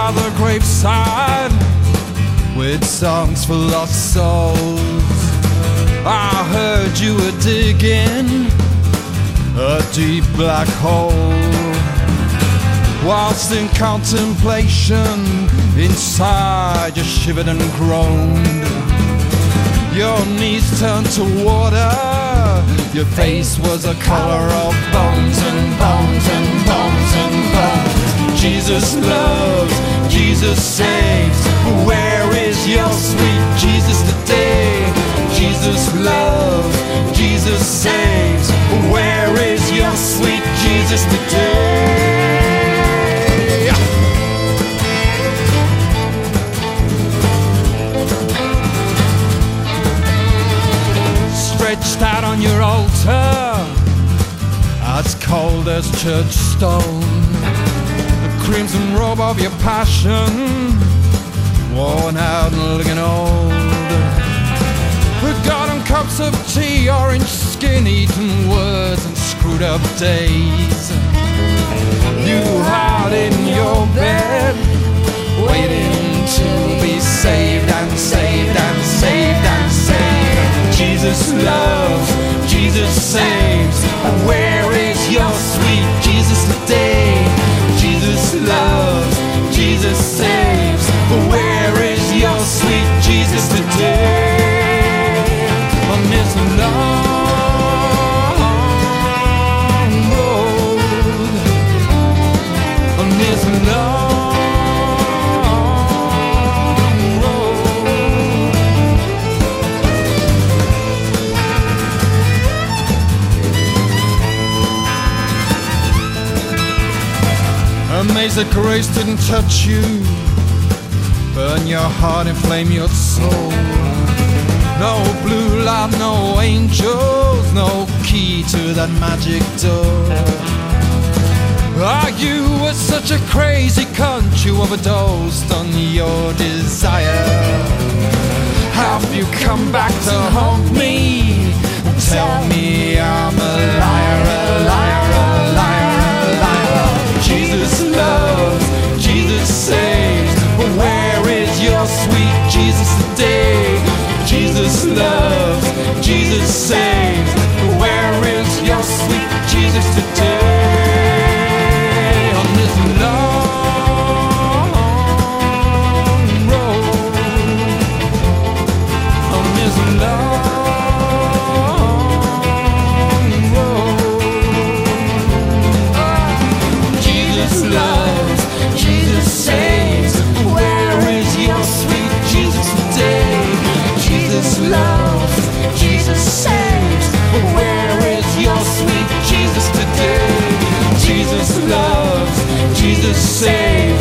by the graveside with songs for lost souls. I heard you were digging a deep black hole. Whilst in contemplation, inside you shivered and groaned. Your knees turned to water, your face was a color of bones and bones and bones and bones. Jesus loves, Jesus saves, where is your sweet Jesus today? Jesus loves, Jesus saves, where is your sweet Jesus today? Stretched out on your altar, as cold as church stone, the crimson robe of your passion, worn out and looking old. Forgotten cups of tea, orange skin, eaten words and screwed up days. You hide in your bed, waiting to be saved and saved and saved and saved. Jesus loves, Jesus saves, where is your sweet Jesus today? Jesus loves, Jesus saves, where is your sweet Jesus today? On this long road, on this long road. Amazed that grace didn't touch you, burn your heart, inflame your soul. No blue light, no angels, no key to that magic door. Ah, you were such a crazy cunt, you overdosed on your desire. Have you come back to haunt me? Tell me I'm a liar, a liar, a liar, a liar. Jesus loves, Jesus saves, where is your sweet Jesus today? Jesus loves, Jesus saves, where is your sweet Jesus today? On this long road, on this long road. Jesus loves, Jesus saves, where is your sweet Jesus today? Jesus loves, Jesus saves, where is your sweet Jesus today? Jesus loves, Jesus saves.